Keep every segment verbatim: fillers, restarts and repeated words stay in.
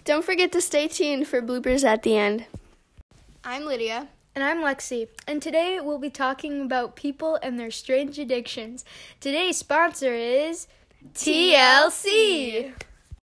Don't forget to stay tuned for bloopers at the end. I'm Lydia. And I'm Lexi, and today we'll be talking about people and their strange addictions. Today's sponsor is T L C.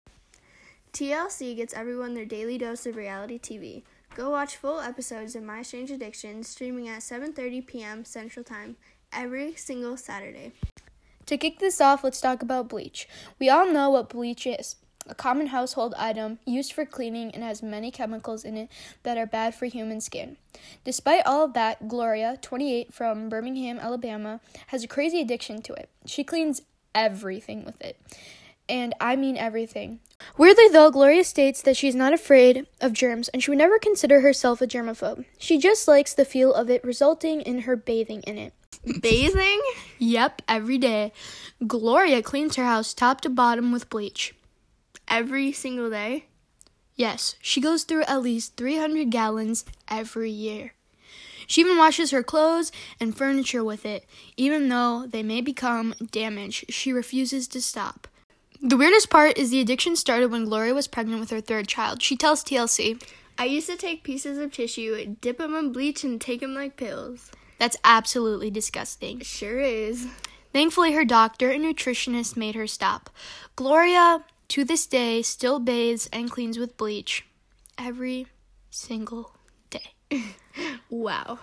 T L C gets everyone their daily dose of reality T V. Go watch full episodes of My Strange Addiction streaming at seven thirty p.m. Central Time every single Saturday. To kick this off, let's talk about bleach. We all know what bleach is. A common household item used for cleaning and has many chemicals in it that are bad for human skin. Despite all of that, Gloria, twenty-eight, from Birmingham, Alabama, has a crazy addiction to it. She cleans everything with it. And I mean everything. Weirdly though, Gloria states that she's not afraid of germs and she would never consider herself a germaphobe. She just likes the feel of it, resulting in her bathing in it. Bathing? Yep, every day. Gloria cleans her house top to bottom with bleach. Every single day? Yes, she goes through at least three hundred gallons every year. She even washes her clothes and furniture with it. Even though they may become damaged, she refuses to stop. The weirdest part is the addiction started when Gloria was pregnant with her third child. She tells T L C, I used to take pieces of tissue, dip them in bleach, and take them like pills. That's absolutely disgusting. Sure is. Thankfully, her doctor and nutritionist made her stop. Gloria, to this day, still bathes and cleans with bleach every single day. Wow.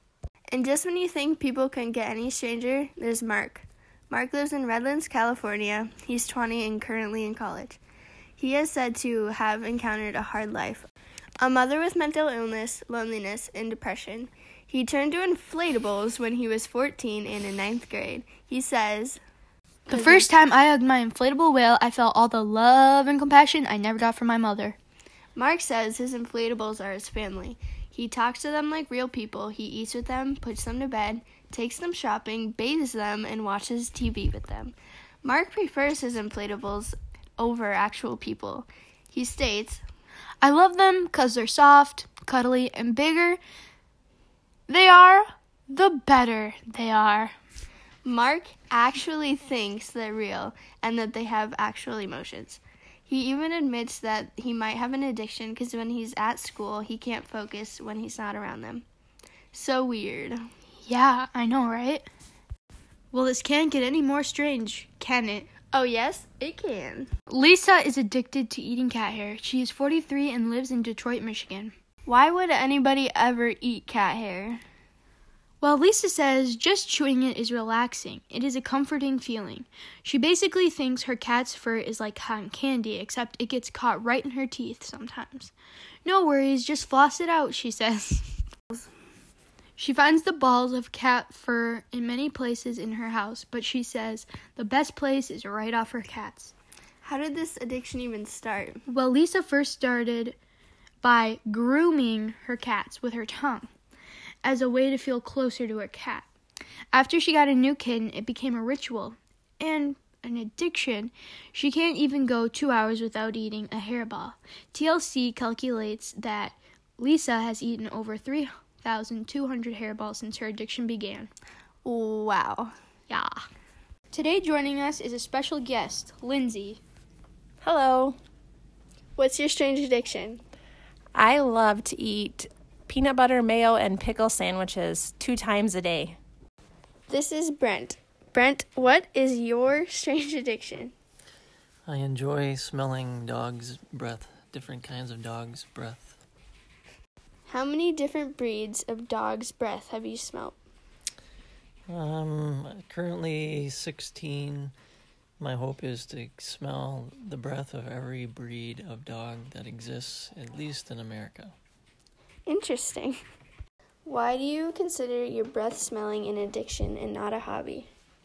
And just when you think people couldn't get any stranger, there's Mark. Mark lives in Redlands, California. He's twenty and currently in college. He is said to have encountered a hard life. A mother with mental illness, loneliness, and depression. He turned to inflatables when he was fourteen and in ninth grade. He says, The first time I hugged my inflatable whale, I felt all the love and compassion I never got from my mother. Mark says his inflatables are his family. He talks to them like real people. He eats with them, puts them to bed, takes them shopping, bathes them, and watches T V with them. Mark prefers his inflatables over actual people. He states, I love them because they're soft, cuddly, and bigger they are, the better they are. Mark actually thinks they're real and that they have actual emotions. He even admits that he might have an addiction because when he's at school, he can't focus when he's not around them. So weird. Yeah, I know, right? Well, this can't get any more strange, can it? Oh, yes, it can. Lisa is addicted to eating cat hair. She is forty-three and lives in Detroit, Michigan. Why would anybody ever eat cat hair? Well, Lisa says just chewing it is relaxing. It is a comforting feeling. She basically thinks her cat's fur is like cotton candy, except it gets caught right in her teeth sometimes. No worries, just floss it out, she says. She finds the balls of cat fur in many places in her house, but she says the best place is right off her cats. How did this addiction even start? Well, Lisa first started by grooming her cats with her tongue as a way to feel closer to her cat. After she got a new kitten, it became a ritual and an addiction. She can't even go two hours without eating a hairball. T L C calculates that Lisa has eaten over three thousand two hundred hairballs since her addiction began. Wow. Yeah. Today joining us is a special guest, Lindsay. Hello. What's your strange addiction? I love to eat peanut butter, mayo, and pickle sandwiches two times a day. This is Brent. Brent, what is your strange addiction? I enjoy smelling dogs' breath, different kinds of dogs' breath. How many different breeds of dog's breath have you smelled? Um, currently sixteen. My hope is to smell the breath of every breed of dog that exists, at least in America. Interesting. Why do you consider your breath smelling an addiction and not a hobby?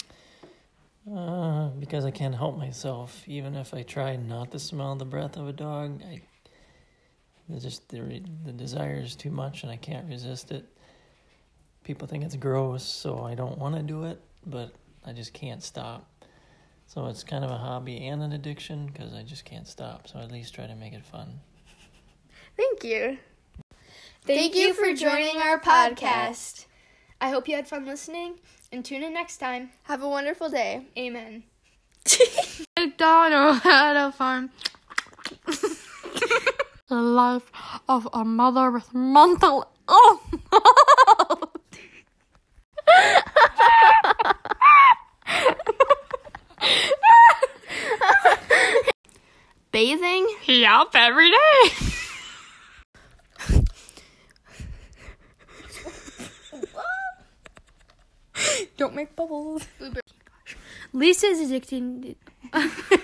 Uh, because I can't help myself. Even if I try not to smell the breath of a dog, I it's just the, the desire is too much and I can't resist it. People think it's gross, so I don't want to do it, but I just can't stop. So it's kind of a hobby and an addiction because I just can't stop. So at least try to make it fun. Thank you. Thank you for joining our podcast. I hope you had fun listening, and tune in next time. Have a wonderful day. Amen. McDonald had a farm. the life of a mother with mental illness. Bathing? Yup, every day. Don't make bubbles. Lisa's addicted.